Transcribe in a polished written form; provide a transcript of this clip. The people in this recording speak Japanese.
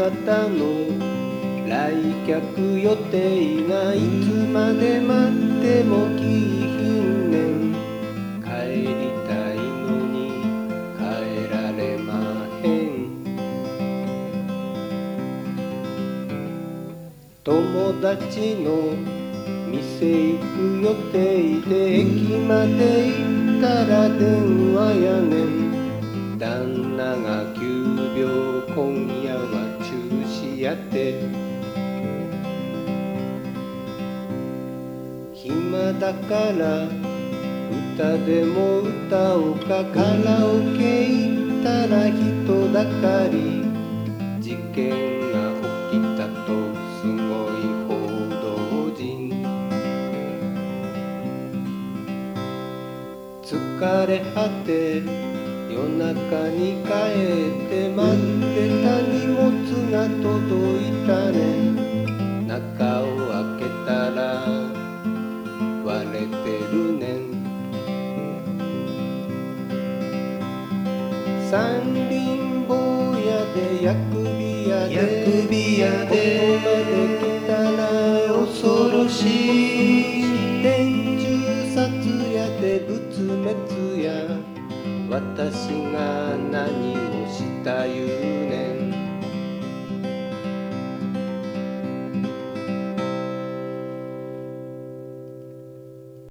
なたの来客予定がいつまで待っても来ひんねん。帰りたいのに帰られまへん。友達の店行く予定で駅まで行ったら電話やねん。旦那が急病今夜は中止やて。暇だから歌でも歌おうか。カラオケ行ったら人だかり。事件が起きたとすごい報道陣。疲れ果て夜中に帰って待ってた荷物が届いたね。中を開けたら割れてるねん。三輪坊やで薬味屋でここまで来たら恐ろしい。